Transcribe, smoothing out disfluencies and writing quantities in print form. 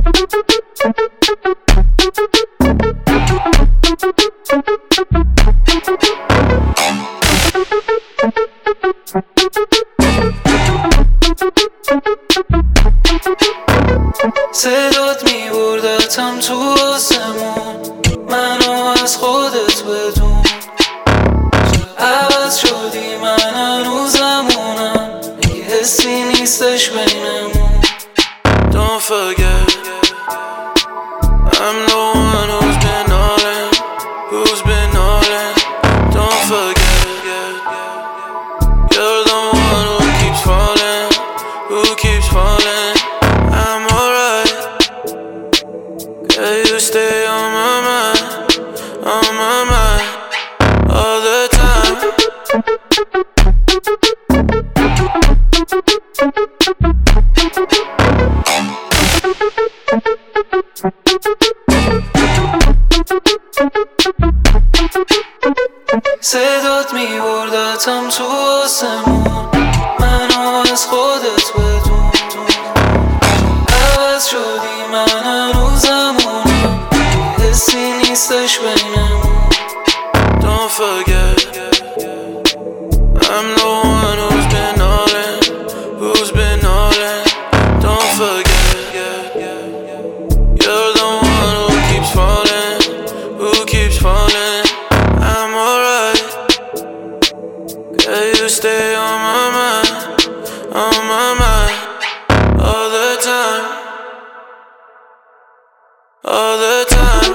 صدات میبردتم تو آسمون، منو از خودت بدون. عوض شدی من هنوزمونم، یه حسی نیستش بینمون. Don't forget I'm the one who's been all in, who's been all in. Don't forget you're the one who keeps falling, who keeps falling. I'm alright, yeah, you stay on my mind, on my mind, all the time. صدات میبردتم تو آسمون، منو از خودت بدون. عوض شدی من هنوزمونم، یه حسی نیستش بینمون. Don't forget I'm the one who's been all in, who's been all in. Don't forget you're the one who keeps falling, who keeps falling. I'm alright, yeah, you stay on my mind, on my mind, all the time, all the time.